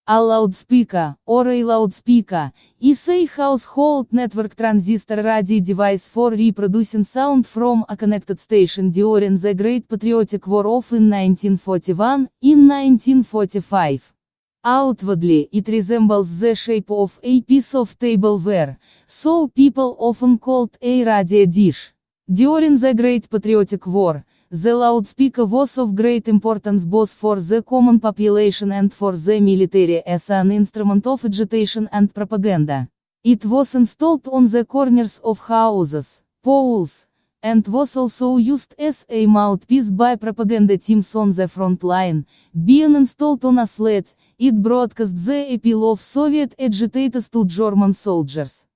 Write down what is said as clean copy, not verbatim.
A loudspeaker, or a loudspeaker, is a household network transistor radio device for reproducing sound from a connected station during the Great Patriotic War of in 1941, in 1945. Outwardly, it resembles the shape of a piece of tableware, so people often called a radio dish. During the Great Patriotic War, the loudspeaker was of great importance both for the common population and for the military as an instrument of agitation and propaganda. It was installed on the corners of houses, poles, and was also used as a mouthpiece by propaganda teams on the front line. Being installed on a sled, it broadcast the appeal of Soviet agitators to German soldiers.